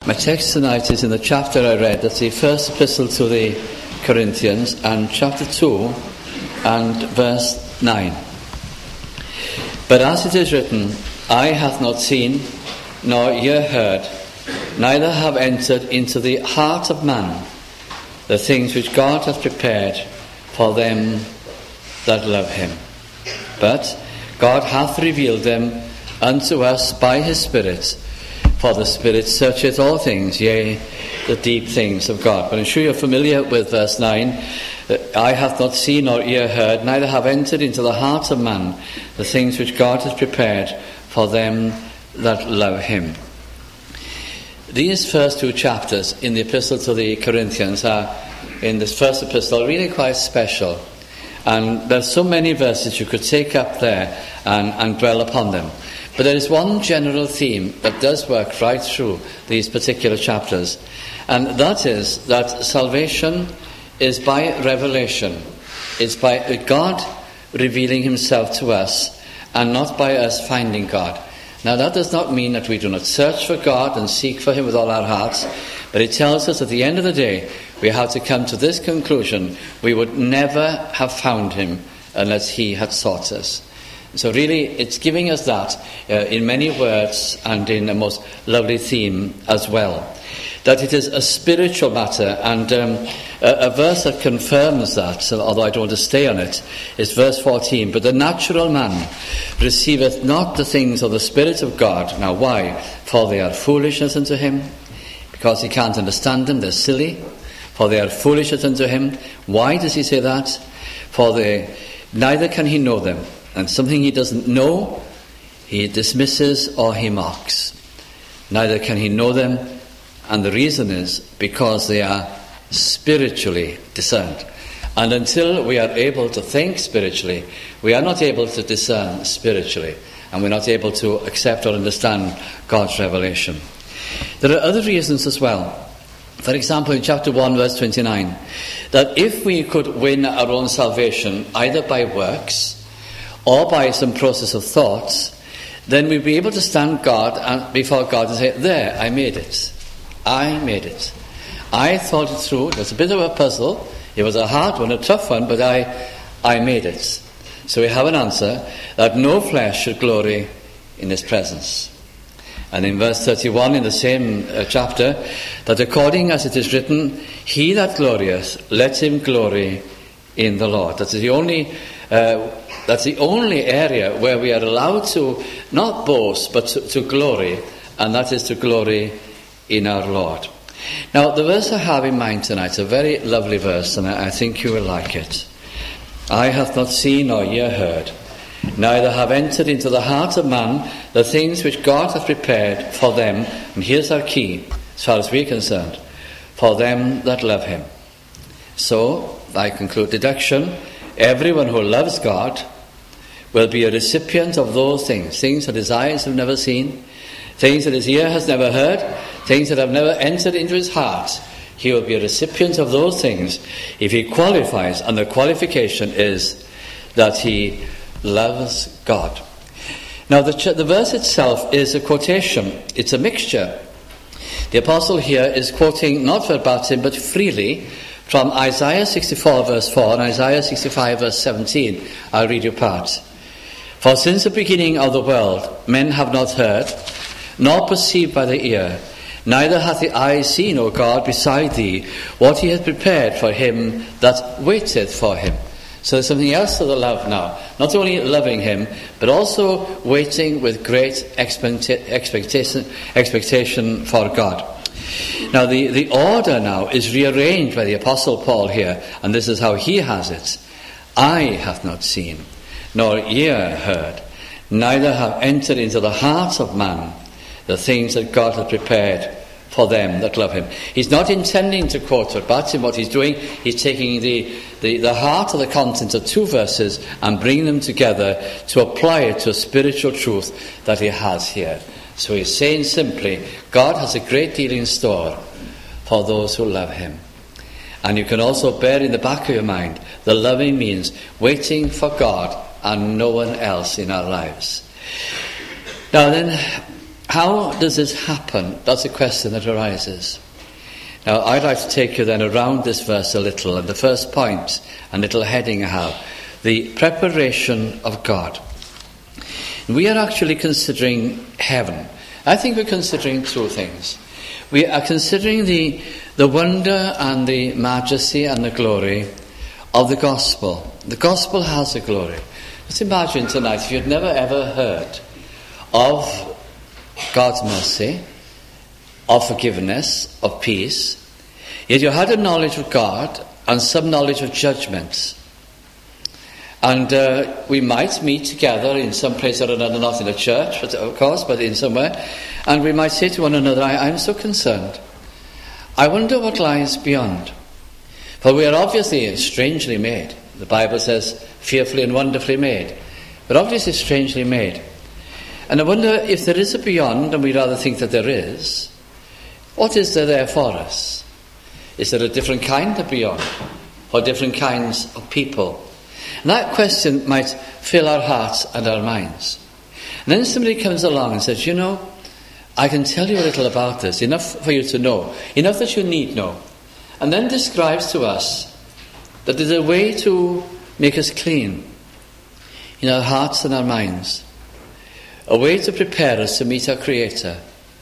My text tonight is in the chapter I read. That's the first epistle to the Corinthians, and chapter 2 and verse 9. But as it is written, eye hath not seen, nor ear heard, neither have entered into the heart of man the things which God hath prepared for them that love him. But God hath revealed them unto us by his Spirit. For the Spirit searcheth all things, yea, the deep things of God. But I'm sure you're familiar with verse 9. Eye hath not seen nor ear heard, neither have entered into the heart of man the things which God hath prepared for them that love him. These first two chapters in the epistle to the Corinthians are, in this first epistle, really quite special. And there's so many verses you could take up there and dwell upon them. But there is one general theme that does work right through these particular chapters, and that is that salvation is by revelation. It's by God revealing himself to us, and not by us finding God. Now that does not mean that we do not search for God and seek for him with all our hearts, but it tells us at the end of the day we have to come to this conclusion: we would never have found him unless he had sought us. So really, it's giving us that in many words and in a most lovely theme as well. That it is a spiritual matter, and a verse that confirms that, although I don't want to stay on it, is verse 14. But the natural man receiveth not the things of the Spirit of God. Now why? For they are foolishness unto him, because he can't understand them, they're silly. For they are foolishness unto him. Why does he say that? For neither can he know them. And something he doesn't know, he dismisses or he mocks. Neither can he know them, and the reason is because they are spiritually discerned. And until we are able to think spiritually, we are not able to discern spiritually, and we're not able to accept or understand God's revelation. There are other reasons as well. For example, in chapter 1, verse 29, that if we could win our own salvation either by works or by some process of thoughts, then we'd be able to stand before God and say, there, I made it. I made it. I thought it through. It was a bit of a puzzle. It was a hard one, a tough one, but I made it. So we have an answer that no flesh should glory in his presence. And in verse 31 in the same chapter, that according as it is written, he that glorieth, let him glory in the Lord. That's the only area where we are allowed to not boast, but to glory, and that is to glory in our Lord. Now, the verse I have in mind tonight is a very lovely verse, and I think you will like it. Eye hath not seen nor ear heard, neither have entered into the heart of man the things which God hath prepared for them, and here's our key, as far as we're concerned, for them that love him. So, I conclude deduction, everyone who loves God will be a recipient of those things that his eyes have never seen, things that his ear has never heard, things that have never entered into his heart. He will be a recipient of those things if he qualifies, and the qualification is that he loves God. Now the verse itself is a quotation. It's a mixture. The apostle here is quoting not verbatim but freely from Isaiah 64 verse 4 and Isaiah 65 verse 17. I'll read you part. For since the beginning of the world men have not heard, nor perceived by the ear, neither hath the eye seen, O God, beside thee, what he hath prepared for him that waiteth for him. So there's something else to the love now. Not only loving him, but also waiting with great expectation for God. Now the order now is rearranged by the Apostle Paul here, and this is how he has it. Eye hath not seen, nor ear heard, neither have entered into the heart of man the things that God hath prepared for them that love him. He's not intending to quote verbatim. What he's doing, he's taking the heart of the content of two verses and bringing them together to apply it to a spiritual truth that he has here. So he's saying simply, God has a great deal in store for those who love him. And you can also bear in the back of your mind, the loving means waiting for God and no one else in our lives. Now then, how does this happen? That's a question that arises. Now, I'd like to take you then around this verse a little, and the first point, and little heading I have, the preparation of God. We are actually considering heaven. I think we're considering two things. We are considering the wonder and the majesty and the glory of the gospel. The gospel has a glory. Just imagine tonight if you'd never ever heard of God's mercy, of forgiveness, of peace, yet you had a knowledge of God and some knowledge of judgment. And we might meet together in some place or another, not in a church, but of course, but in somewhere, and we might say to one another, I'm so concerned. I wonder what lies beyond. For we are obviously strangely made. The Bible says fearfully and wonderfully made. But obviously strangely made. And I wonder if there is a beyond, and we rather think that there is, what is there for us? Is there a different kind of beyond? Or different kinds of people? And that question might fill our hearts and our minds. And then somebody comes along and says, I can tell you a little about this, enough for you to know, enough that you need know. And then describes to us that there's a way to make us clean in our hearts and our minds. A way to prepare us to meet our Creator.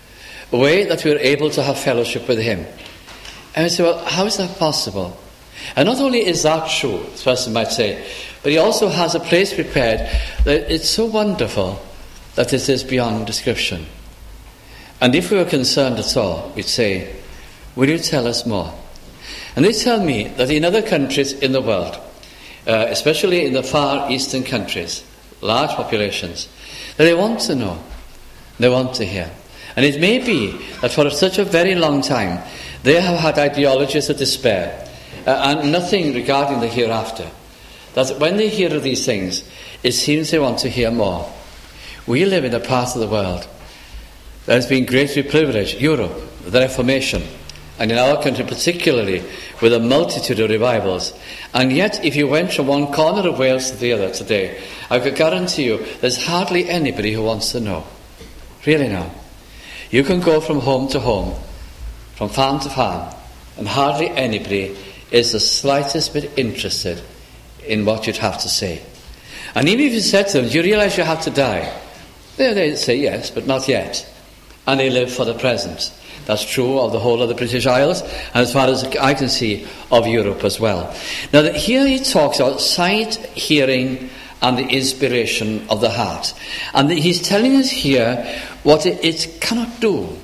A way that we're able to have fellowship with Him. And we say, well, how is that possible? And not only is that true, this person might say, but He also has a place prepared that it's so wonderful that it is beyond description. And if we were concerned at all, we'd say, will you tell us more? And they tell me that in other countries in the world, especially in the far eastern countries, large populations, that they want to know, they want to hear. And it may be that for such a very long time, they have had ideologies of despair, and nothing regarding the hereafter. That when they hear of these things, it seems they want to hear more. We live in a part of the world that has been greatly privileged, Europe, the Reformation, and in our country particularly, with a multitude of revivals. And yet, if you went from one corner of Wales to the other today, I could guarantee you there's hardly anybody who wants to know. Really now. You can go from home to home, from farm to farm, and hardly anybody is the slightest bit interested in what you'd have to say. And even if you said to them, do you realize you have to die? They'd say yes, but not yet. And they live for the present. That's true of the whole of the British Isles, and as far as I can see, of Europe as well. Now, here he talks about sight, hearing, and the inspiration of the heart. And he's telling us here what it cannot do.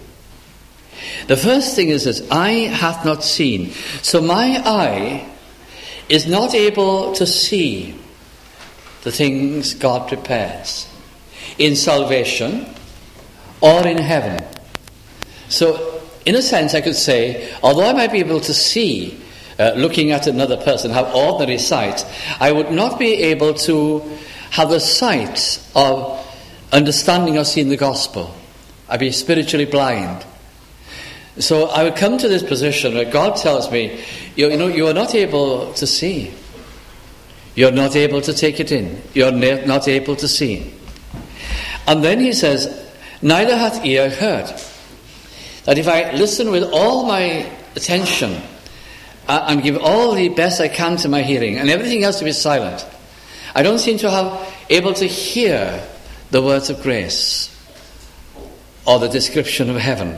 The first thing is this, eye hath not seen. So my eye is not able to see the things God prepares in salvation or in heaven. So, in a sense, I could say, although I might be able to see, looking at another person, have ordinary sight, I would not be able to have the sight of understanding or seeing the gospel. I'd be spiritually blind. So I would come to this position where God tells me, you are not able to see. You're not able to take it in. You're not able to see. And then he says, neither hath ear heard. That if I listen with all my attention and give all the best I can to my hearing, and everything else to be silent, I don't seem to have able to hear the words of grace or the description of heaven.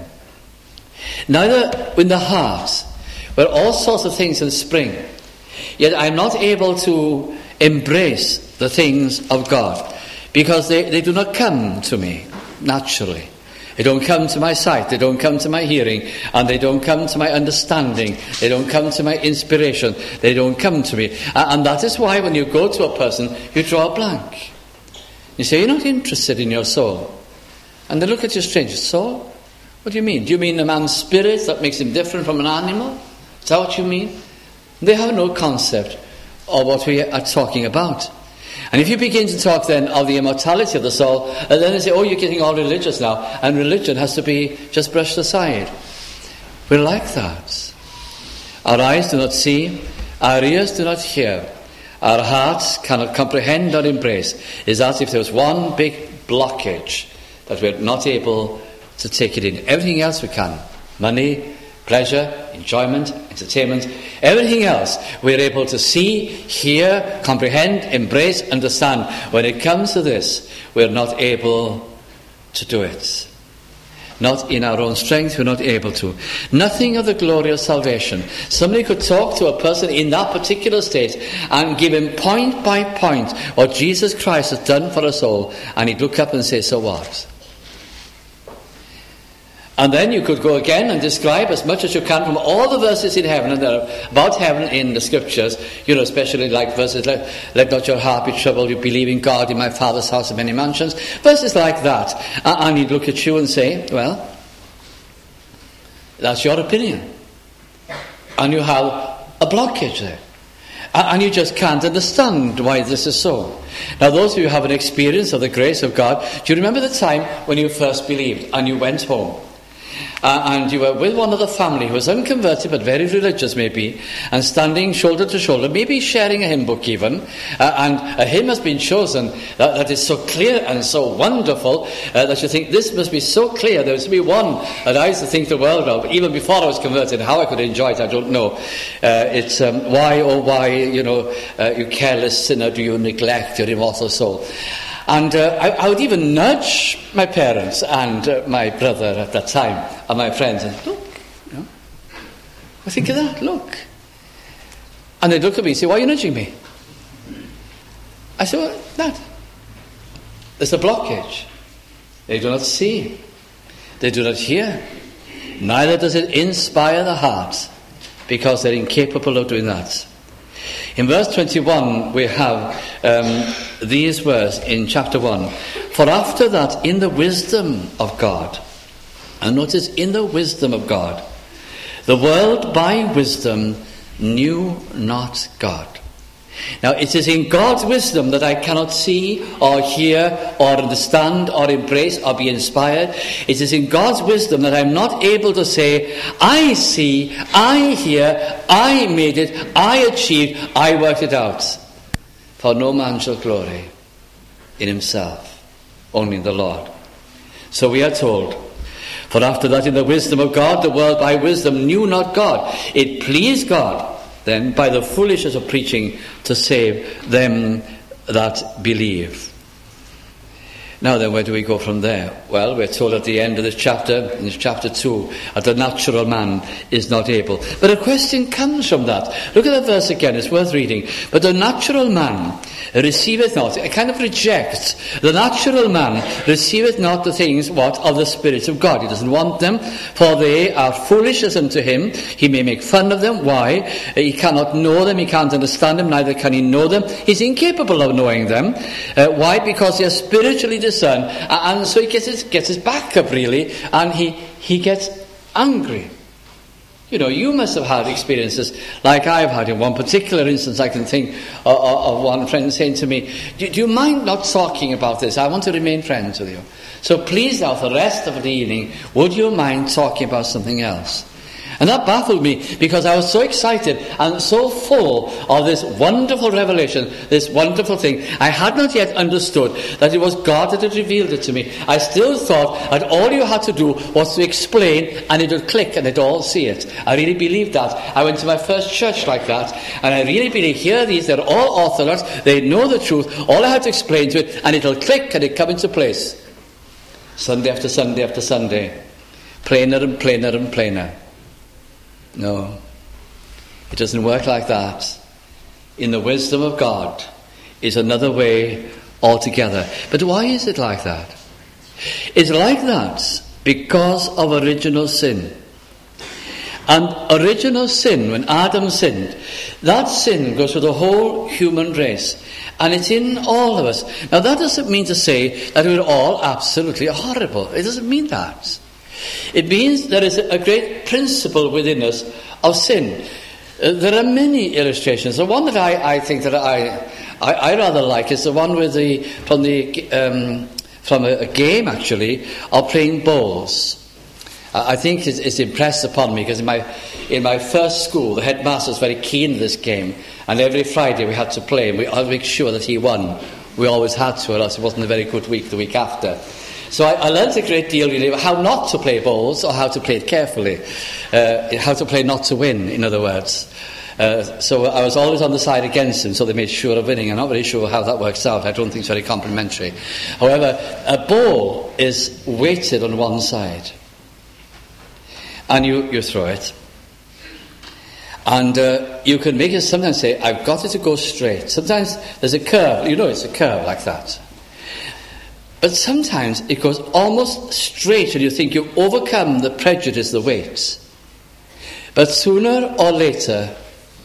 Neither in the heart, where all sorts of things in spring, yet I'm not able to embrace the things of God, because they do not come to me naturally. They don't come to my sight, they don't come to my hearing, and they don't come to my understanding, they don't come to my inspiration, they don't come to me. And that is why when you go to a person, you draw a blank. You say, you're not interested in your soul. And they look at you strange. Soul? What do you mean? Do you mean a man's spirit that makes him different from an animal? Is that what you mean? They have no concept of what we are talking about. And if you begin to talk then of the immortality of the soul, and then they say, oh, you're getting all religious now, and religion has to be just brushed aside. We're like that. Our eyes do not see, our ears do not hear, our hearts cannot comprehend or embrace. It's as if there was one big blockage that we're not able to take it in. Everything else we can. Money, pleasure, enjoyment, entertainment, everything else we're able to see, hear, comprehend, embrace, understand. When it comes to this, we're not able to do it. Not in our own strength, we're not able to. Nothing of the glory of salvation. Somebody could talk to a person in that particular state and give him point by point what Jesus Christ has done for us all, and he'd look up and say, so what? And then you could go again and describe as much as you can from all the verses in heaven and about heaven in the scriptures, especially like verses like, let not your heart be troubled, you believe in God, in my Father's house are many mansions, verses like that. And he'd look at you and say, well, that's your opinion. And you have a blockage there. And you just can't understand why this is so. Now, those of you who have an experience of the grace of God, do you remember the time when you first believed and you went home? And you were with one of the family who was unconverted but very religious maybe, and standing shoulder to shoulder, maybe sharing a hymn book even, and a hymn has been chosen that is so clear and so wonderful that you think this must be so clear. There must be one that I used to think the world of, even before I was converted. How I could enjoy it, I don't know. It's why, oh why, you careless sinner, do you neglect your immortal soul? And I would even nudge my parents and my brother at that time and my friends and look, I think of that, look. And they'd look at me and say, why are you nudging me? I said, well, that. There's a blockage. They do not see. They do not hear. Neither does it inspire the heart, because they're incapable of doing that. In verse 21 we have these words in chapter 1. For after that, in the wisdom of God, and notice, in the wisdom of God, the world by wisdom knew not God. Now, it is in God's wisdom that I cannot see or hear or understand or embrace or be inspired. It is in God's wisdom that I'm not able to say, I see, I hear, I made it, I achieved, I worked it out. For no man shall glory in himself, only in the Lord. So we are told, for after that, in the wisdom of God, the world by wisdom knew not God. It pleased God then by the foolishness of preaching to save them that believe. Now then, where do we go from there? Well, we're told at the end of this chapter, in chapter 2, that the natural man is not able. But a question comes from that. Look at that verse again, it's worth reading. But the natural man receiveth not. It kind of rejects. The natural man receiveth not the things, of the Spirit of God. He doesn't want them, for they are foolishness unto him. He may make fun of them. Why? He cannot know them, he can't understand them, neither can he know them. He's incapable of knowing them. Why? Because they are spiritually discerned. And so he gets his back up, really, and he gets angry. You must have had experiences like I've had. In one particular instance, I can think of one friend saying to me, do you mind not talking about this? I want to remain friends with you. So please now, for the rest of the evening, would you mind talking about something else? And that baffled me, because I was so excited and so full of this wonderful revelation, this wonderful thing. I had not yet understood that it was God that had revealed it to me. I still thought that all you had to do was to explain and it would click and they'd all see it. I really believed that. I went to my first church like that, and I really believe, they're all orthodox, they know the truth, all I had to explain to it and it'll click and it'll come into place. Sunday after Sunday after Sunday, plainer and plainer and plainer. No, it doesn't work like that. In the wisdom of God is another way altogether. But why is it like that? It's like that because of original sin. And original sin, when Adam sinned, that sin goes through the whole human race. And it's in all of us. Now, that doesn't mean to say that we're all absolutely horrible. It doesn't mean that. It means there is a great principle within us of sin. There are many illustrations. The one that I think that I rather like is the one from a game, actually, of playing bowls. I think it's impressed upon me, because in my first school, the headmaster was very keen on this game, and every Friday we had to play, and we had to make sure that he won. We always had to, or else it wasn't a very good week the week after. So I learned a great deal, really, how not to play bowls, or how to play it carefully. How to play not to win, in other words. So I was always on the side against him, so they made sure of winning. I'm not very sure how that works out. I don't think it's very complimentary. However, a bowl is weighted on one side. And you throw it. And you can make it sometimes say, I've got it to go straight. Sometimes there's a curve. You know it's a curve like that. But sometimes it goes almost straight and you think you overcome the prejudice, the weight. But sooner or later,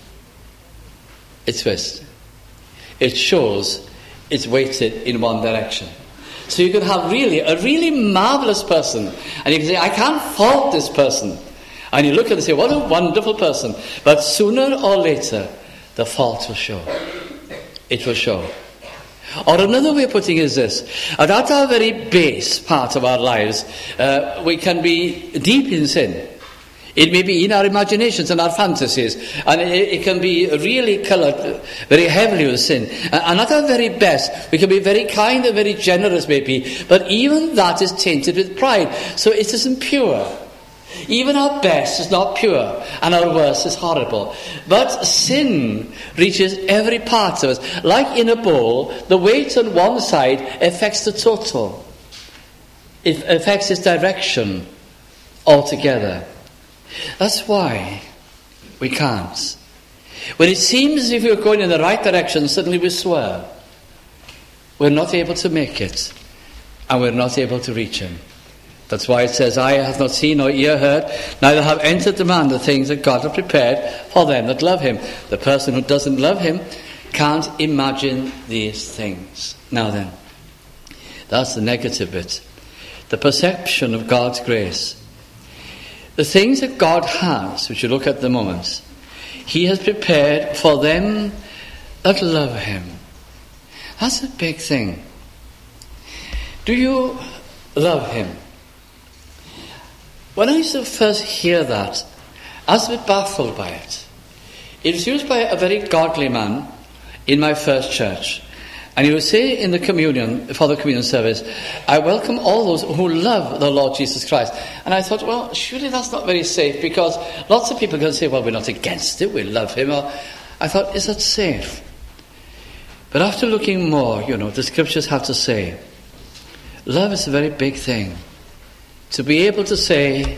it twists. It shows it's weighted in one direction. So you can have a really marvellous person, and you can say, I can't fault this person. And you look at it and say, what a wonderful person. But sooner or later, the fault will show. It will show. Or another way of putting it is this. At our very base part of our lives, we can be deep in sin. It may be in our imaginations and our fantasies, and it can be really coloured very heavily with sin. And at our very best, we can be very kind and very generous maybe, but even that is tainted with pride, so it isn't pure. Even our best is not pure, and our worst is horrible. But sin reaches every part of us. Like in a bowl, the weight on one side affects the total. It affects its direction altogether. That's why we can't. When it seems as if we're going in the right direction, suddenly we swerve. We're not able to make it, and we're not able to reach him. That's why it says, eye hath not seen nor ear heard, neither have entered the man the things that God hath prepared for them that love him. The person who doesn't love him can't imagine these things. Now then, that's the negative bit. The perception of God's grace. The things that God has, which you look at the moment, he has prepared for them that love him. That's a big thing. Do you love him? When I used to first hear that, I was a bit baffled by it. It was used by a very godly man in my first church. And he would say in the communion, for the communion service, I welcome all those who love the Lord Jesus Christ. And I thought, well, surely that's not very safe, because lots of people can say, well, we're not against it, we love him. Or I thought, is that safe? But after looking more, the scriptures have to say, love is a very big thing. To be able to say,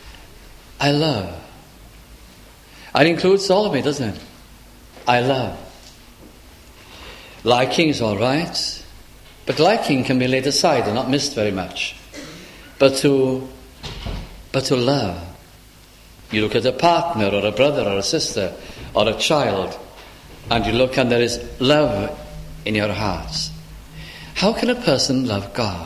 I love. It includes all of me, doesn't it? I love. Liking is all right, but liking can be laid aside and not missed very much. But to love. You look at a partner or a brother or a sister or a child, and you look and there is love in your hearts. How can a person love God?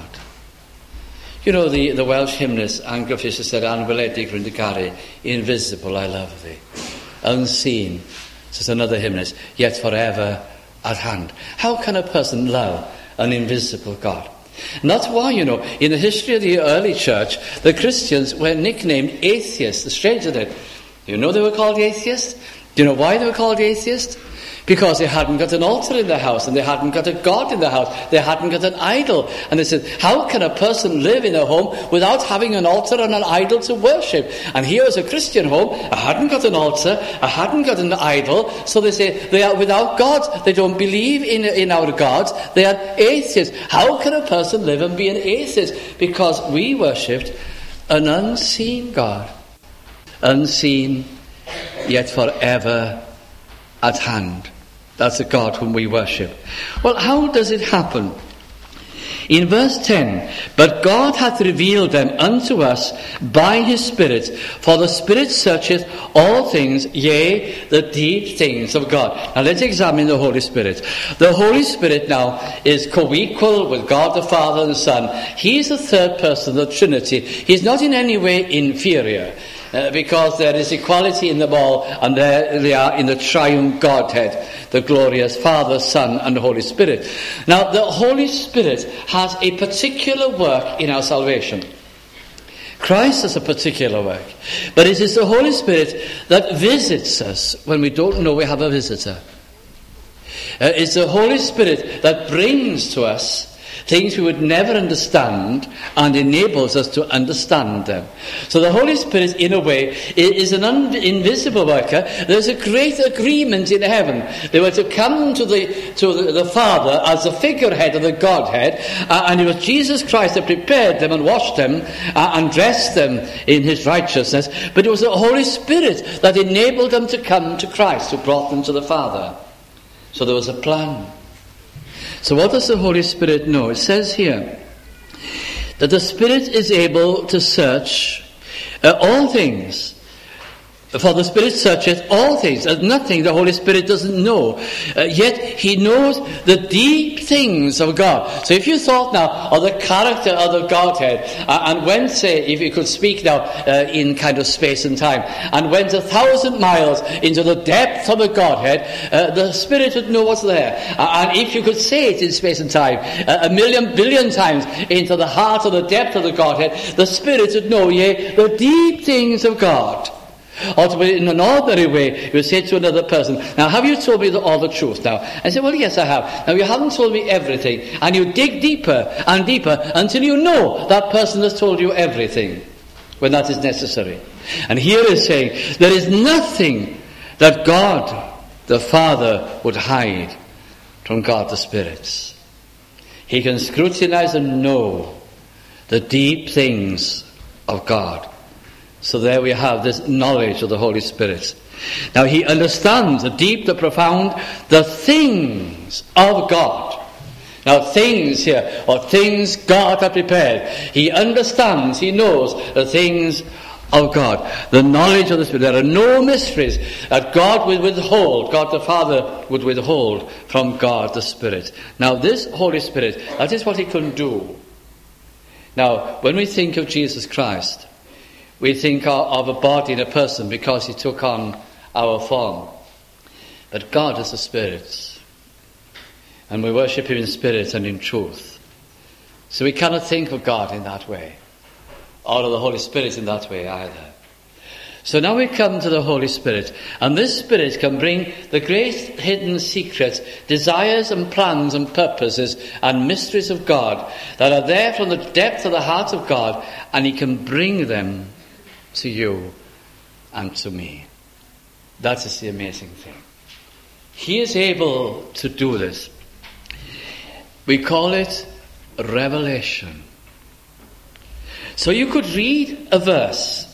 The Welsh hymnist, Anne Fisher said, Anweledig Rindicari, invisible I love thee. Unseen, says another hymnist, yet forever at hand. How can a person love an invisible God? And that's why, in the history of the early church, the Christians were nicknamed atheists. Strange, isn't it? They were called atheists? Do you know why they were called atheists? Because they hadn't got an altar in their house, and they hadn't got a God in their house. They hadn't got an idol. And they said, how can a person live in a home without having an altar and an idol to worship? And here is a Christian home. I hadn't got an altar. I hadn't got an idol. So they say they are without God. They don't believe in our gods. They are atheists. How can a person live and be an atheist? Because we worshipped an unseen God. Unseen, yet forever at hand. That's the God whom we worship. Well, how does it happen? In verse 10, but God hath revealed them unto us by his Spirit, for the Spirit searcheth all things, yea, the deep things of God. Now let's examine the Holy Spirit. The Holy Spirit now is co-equal with God the Father and the Son. He is the third person of the Trinity. He is not in any way inferior. Because there is equality in them all, and there they are in the triune Godhead, the glorious Father, Son, and Holy Spirit. Now, the Holy Spirit has a particular work in our salvation. Christ has a particular work. But it is the Holy Spirit that visits us when we don't know we have a visitor. It's the Holy Spirit that brings to us things we would never understand, and enables us to understand them. So the Holy Spirit, in a way, is an invisible worker. There's a great agreement in heaven. They were to come to the Father as the figurehead of the Godhead, and it was Jesus Christ that prepared them and washed them and dressed them in his righteousness. But it was the Holy Spirit that enabled them to come to Christ, who brought them to the Father. So there was a plan. So what does the Holy Spirit know? It says here that the Spirit is able to search all things. For the Spirit searcheth all things. There's nothing the Holy Spirit doesn't know. Yet he knows the deep things of God. So if you thought now of the character of the Godhead, and went, say, if you could speak now in kind of space and time, and went 1,000 miles into the depth of the Godhead, the Spirit would know what's there. And if you could say it in space and time, 1,000,000 billion times into the heart of the depth of the Godhead, the Spirit would know, yea, the deep things of God. Or to be in an ordinary way, you say to another person, now have you told me all the truth now? I say, well, yes, I have. Now you haven't told me everything. And you dig deeper and deeper until you know that person has told you everything, when that is necessary. And here is saying, there is nothing that God the Father would hide from God the Spirit. He can scrutinize and know the deep things of God. So there we have this knowledge of the Holy Spirit. Now he understands the deep, the profound, the things of God. Now things here, or things God had prepared. He understands, he knows the things of God. The knowledge of the Spirit. There are no mysteries that God would withhold, God the Father would withhold from God the Spirit. Now this Holy Spirit, that is what he can do. Now when we think of Jesus Christ, we think of a body and a person because he took on our form. But God is a spirit. And we worship him in spirit and in truth. So we cannot think of God in that way. Or of the Holy Spirit in that way either. So now we come to the Holy Spirit. And this Spirit can bring the great hidden secrets, desires and plans and purposes and mysteries of God that are there from the depth of the heart of God. And he can bring them to you and to me. That is the amazing thing. He is able to do this. We call it revelation. So you could read a verse,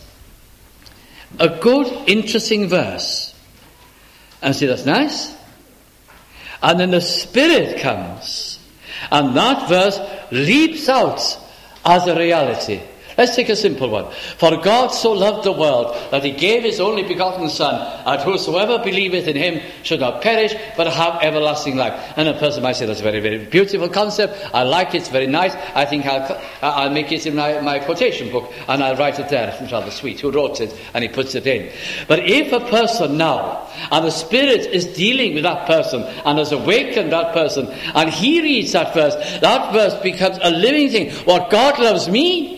a good, interesting verse, and say, that's nice. And then the Spirit comes, and that verse leaps out as a reality. Let's take a simple one. For God so loved the world that he gave his only begotten Son, that whosoever believeth in him should not perish but have everlasting life. And a person might say, that's a very, very beautiful concept. I like it, it's very nice. I think I'll make it in my quotation book and I'll write it there. It's rather sweet. Who wrote it? And he puts it in. But if a person now, and the Spirit is dealing with that person and has awakened that person, and he reads that verse becomes a living thing. What God loves me,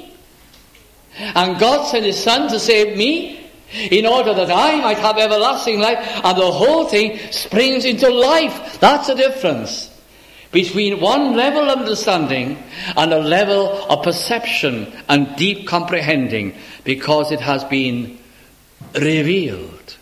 and God sent his Son to save me in order that I might have everlasting life, and the whole thing springs into life. That's the difference between one level of understanding and a level of perception and deep comprehending, because it has been revealed.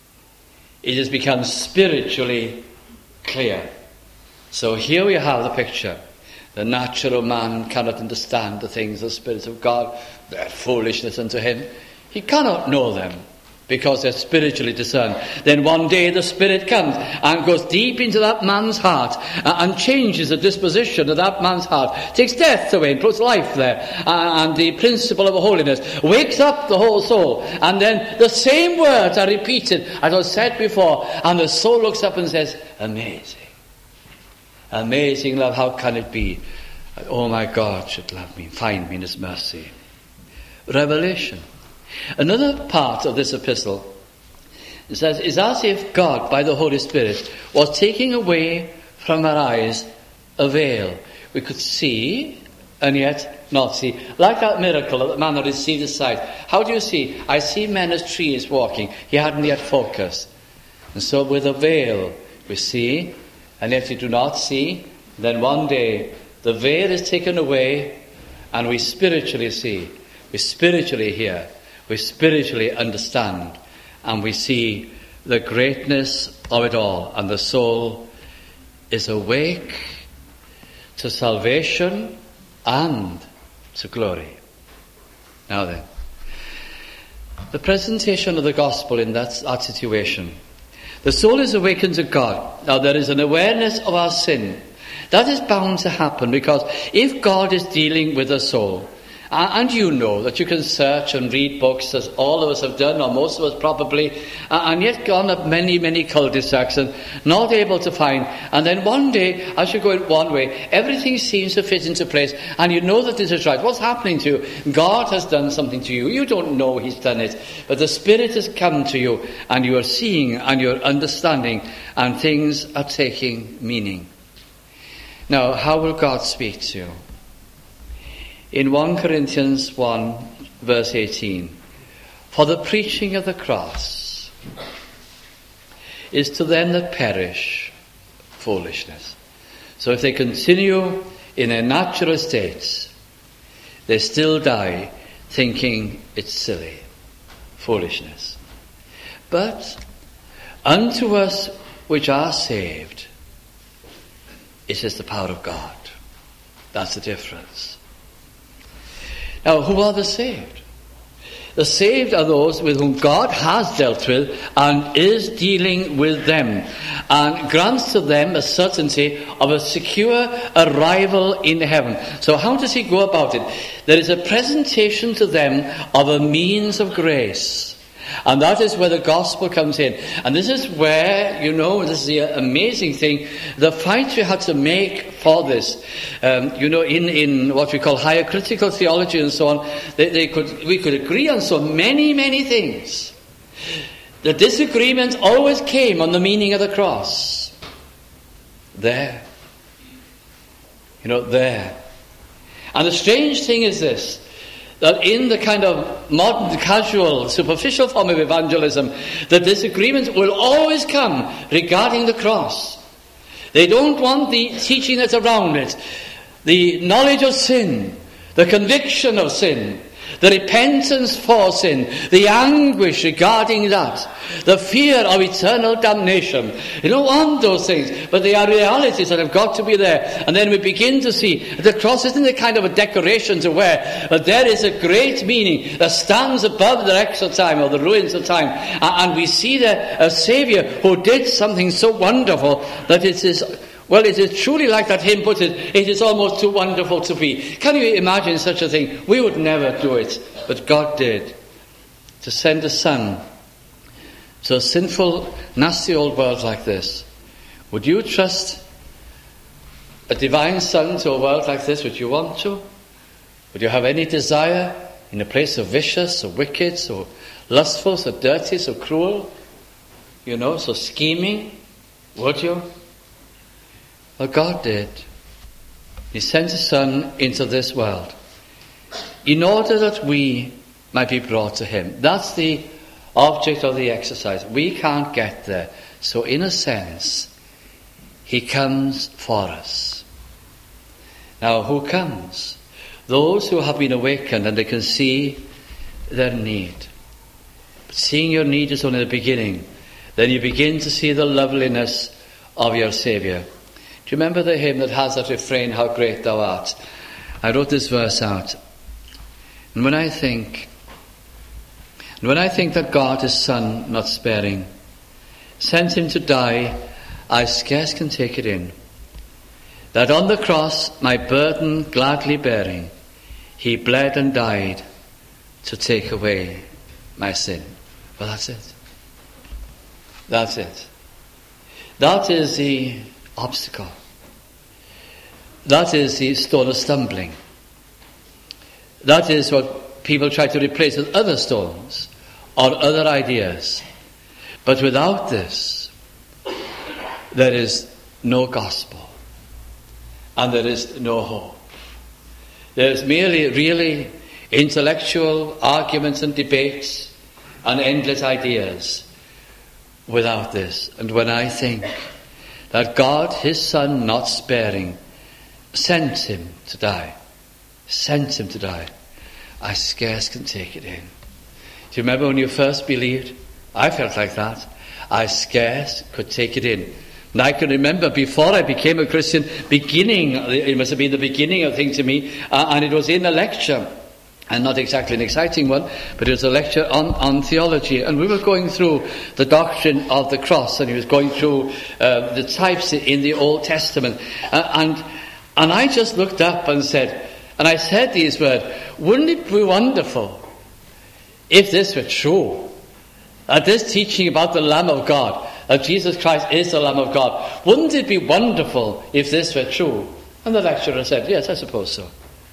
It has become spiritually clear. So here we have the picture. The natural man cannot understand the things of the Spirit of God. They're foolishness unto him. He cannot know them because they're spiritually discerned. Then one day the Spirit comes and goes deep into that man's heart and changes the disposition of that man's heart. Takes death away and puts life there. And the principle of holiness wakes up the whole soul. And then the same words are repeated as was said before. And the soul looks up and says, amazing. Amazing love, how can it be? Oh, my God should love me, find me in his mercy. Revelation. Another part of this epistle is as if God, by the Holy Spirit, was taking away from our eyes a veil. We could see and yet not see. Like that miracle of the man that received his sight. How do you see? I see men as trees walking. He hadn't yet focused. And so with a veil we see, and if you do not see, then one day The veil is taken away and we spiritually see, we spiritually hear, we spiritually understand, and we see the greatness of it all. And the soul is awake to salvation and to glory. Now then, the presentation of the gospel in that situation. The soul is awakened to God. Now there is an awareness of our sin. That is bound to happen, because if God is dealing with a soul, and you know that you can search and read books, as all of us have done, or most of us probably, and yet gone up many, many cul-de-sacs and not able to find. And then one day, as you go in one way, everything seems to fit into place, and you know that this is right. What's happening to you? God has done something to you. You don't know He's done it, but the Spirit has come to you, and you are seeing and you're understanding, and things are taking meaning. Now, how will God speak to you? In 1 Corinthians 1, verse 18, for the preaching of the cross is to them that perish foolishness. So if they continue in their natural states, they still die thinking it's silly, foolishness. But unto us which are saved, it is the power of God. That's the difference. Now, who are the saved? The saved are those with whom God has dealt with and is dealing with them, and grants to them a certainty of a secure arrival in heaven. So how does He go about it? There is a presentation to them of a means of grace. And that is where the gospel comes in. And this is where, this is the amazing thing, the fight you had to make for this. In what we call higher critical theology and so on, we could agree on so many, many things. The disagreement always came on the meaning of the cross. There. There. And the strange thing is this, that in the kind of modern, casual, superficial form of evangelism, the disagreement will always come regarding the cross. They don't want the teaching that's around it, the knowledge of sin, the conviction of sin, the repentance for sin, the anguish regarding that, the fear of eternal damnation. You don't want those things, but they are realities that have got to be there. And then we begin to see the cross isn't a kind of a decoration to wear, but there is a great meaning that stands above the wrecks of time or the ruins of time. And we see there a Saviour who did something so wonderful that it is truly like that hymn put it, it is almost too wonderful to be. Can you imagine such a thing? We would never do it, but God did. To send a son to a sinful, nasty old world like this. Would you trust a divine son to a world like this? Would you want to? Would you have any desire in a place so vicious, so wicked, so lustful, so dirty, so cruel? So scheming? Would you? Well, God did. He sent His Son into this world in order that we might be brought to Him. That's the object of the exercise. We can't get there. So in a sense, He comes for us. Now, who comes? Those who have been awakened and they can see their need. But seeing your need is only the beginning. Then you begin to see the loveliness of your Saviour. Do you remember the hymn that has that refrain, how great thou art? I wrote this verse out. And when I think that God, His Son, not sparing, sent Him to die, I scarce can take it in. That on the cross, my burden gladly bearing, He bled and died to take away my sin. Well, that's it. That's it. That is the obstacle. That is the stone of stumbling. That is what people try to replace with other stones or other ideas. But without this, there is no gospel and there is no hope. There is merely really intellectual arguments and debates and endless ideas without this. And when I think that God, His Son, not sparing, sent him to die. Sent him to die. I scarce can take it in. Do you remember when you first believed? I felt like that. I scarce could take it in. And I can remember before I became a Christian, it must have been the beginning of things to me, and it was in a lecture, and not exactly an exciting one, but it was a lecture on theology, and we were going through the doctrine of the cross, and he was going through the types in the Old Testament, and I just looked up and I said these words, wouldn't it be wonderful if this were true? This teaching about the Lamb of God, that Jesus Christ is the Lamb of God, wouldn't it be wonderful if this were true? And the lecturer said, yes, I suppose so.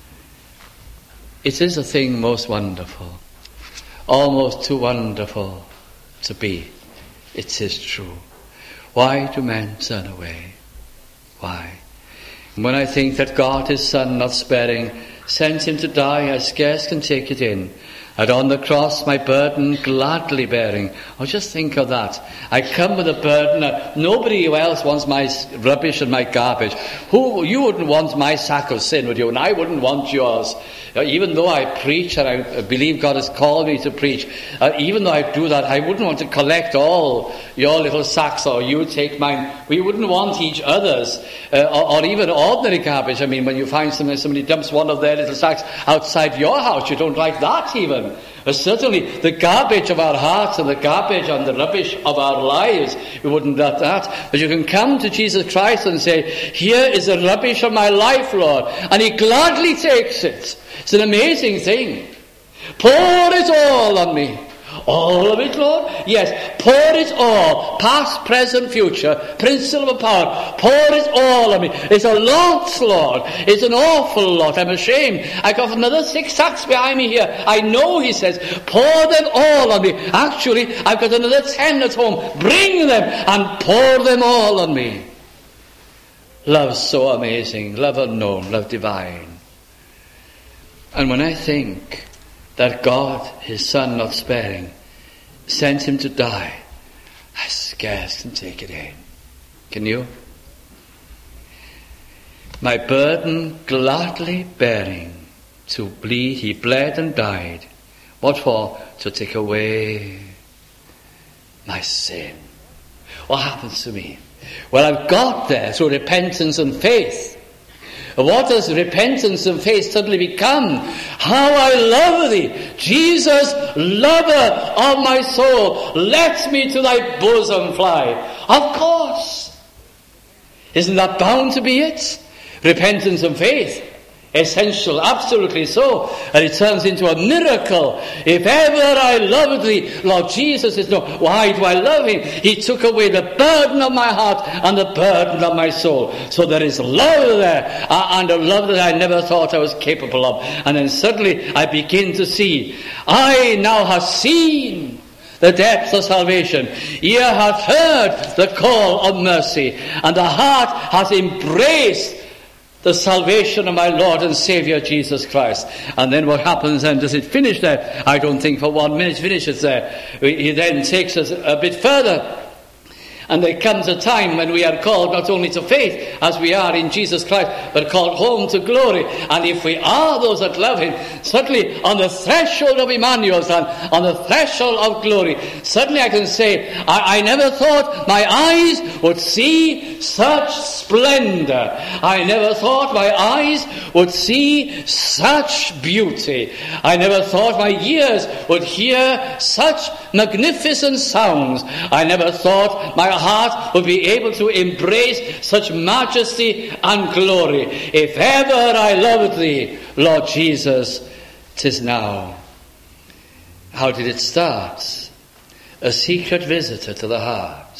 It is a thing most wonderful, almost too wonderful to be. It is true. Why do men turn away? Why? And when I think that God, his Son, not sparing, sent him to die, I scarce can take it in. And on the cross my burden gladly bearing. Oh, just think of that. I come with a burden. Nobody else wants my rubbish and my garbage. You wouldn't want my sack of sin, would you? And I wouldn't want yours. Even though I preach, and I believe God has called me to preach, even though I do that, I wouldn't want to collect all your little sacks, or you take mine. We wouldn't want each other's, or even ordinary garbage. I mean, when you find somebody dumps one of their little sacks outside your house, you don't like that even. Certainly the garbage of our hearts and the garbage and the rubbish of our lives, we wouldn't want that. But you can come to Jesus Christ and say, here is the rubbish of my life, Lord. And he gladly takes it. It's an amazing thing. Pour it all on me. All of it, Lord? Yes, pour it all. Past, present, future. Principle of power. Pour it all on me. It's a lot, Lord. It's an awful lot. I'm ashamed. I got another 6 sacks behind me here. I know, he says, pour them all on me. Actually, I've got another 10 at home. Bring them and pour them all on me. Love so amazing. Love unknown. Love divine. And when I think that God, his Son not sparing, sent him to die, I scarce can take it in. Can you? My burden gladly bearing, to bleed, he bled and died. What for? To take away my sin. What happens to me? Well, I've got there through repentance and faith. What does repentance and faith suddenly become? How I love thee, Jesus, lover of my soul, let me to thy bosom fly. Of course. Isn't that bound to be it? Repentance and faith. Essential, absolutely so. And it turns into a miracle. If ever I loved thee, Lord Jesus is no. Why do I love him? He took away the burden of my heart and the burden of my soul. So there is love there, and a love that I never thought I was capable of. And then suddenly I begin to see, I now have seen the depth of salvation. Ear hath heard the call of mercy, and the heart hath embraced the salvation of my Lord and Saviour Jesus Christ. And then what happens then? Does it finish there? I don't think for 1 minute finishes there. He then takes us a bit further. And there comes a time when we are called not only to faith, as we are in Jesus Christ, but called home to glory. And if we are those that love him, suddenly on the threshold of Emmanuel's Son, on the threshold of glory, suddenly I can say, I never thought my eyes would see such splendor. I never thought my eyes would see such beauty. I never thought my ears would hear such magnificent sounds. I never thought my heart would be able to embrace such majesty and glory. If ever I loved thee, Lord Jesus, 'tis now. How did it start? A secret visitor to the heart.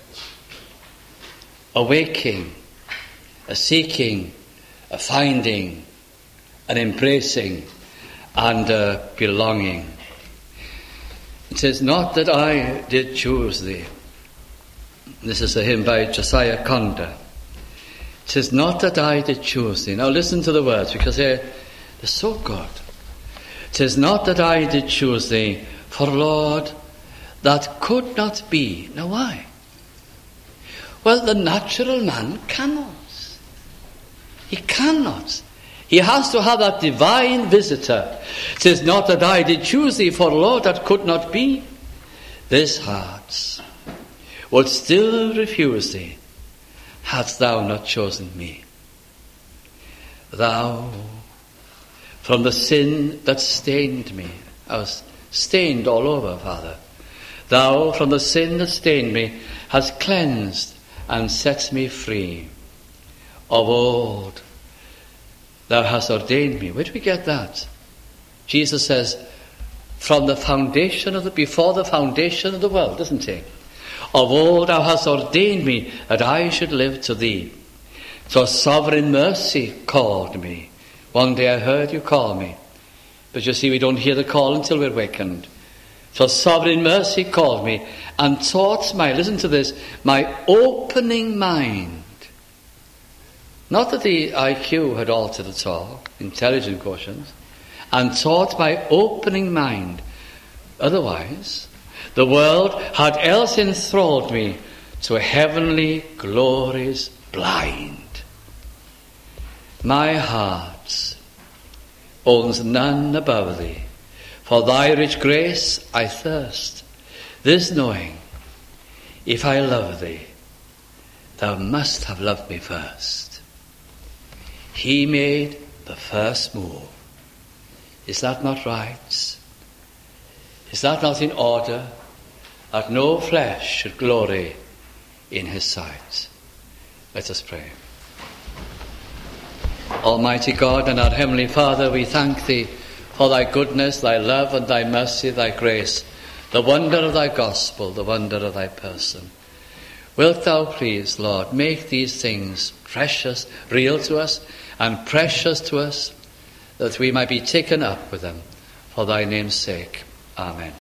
A waking, a seeking, a finding, an embracing, and a belonging. It says, not that I did choose thee. This is a hymn by Josiah Conda. It says, not that I did choose thee. Now listen to the words, because they're so good. It says, not that I did choose thee, for Lord, that could not be. Now why? Well, the natural man cannot. He cannot. He has to have that divine visitor. It says, not that I did choose thee, for Lord, that could not be. This heart would still refuse thee, hadst thou not chosen me. Thou, from the sin that stained me, I was stained all over, Father. Thou, from the sin that stained me, hast cleansed and set me free. Of old, thou hast ordained me. Where do we get that? Jesus says, from the foundation of before the foundation of the world, doesn't he? Of old thou hast ordained me that I should live to thee. So sovereign mercy called me. One day I heard you call me. But you see, we don't hear the call until we're wakened. So sovereign mercy called me and taught listen to this, my opening mind. Not that the IQ had altered at all, intelligent quotient, and taught my opening mind. Otherwise, the world had else enthralled me to heavenly glories blind. My heart owns none above thee. For thy rich grace I thirst, this knowing, if I love thee, thou must have loved me first. He made the first move. Is that not right? Is that not in order that no flesh should glory in his sight? Let us pray. Almighty God and our Heavenly Father, we thank thee for thy goodness, thy love and thy mercy, thy grace, the wonder of thy gospel, the wonder of thy person. Wilt thou please, Lord, make these things precious, real to us, and precious to us, that we might be taken up with them for thy name's sake. Amen.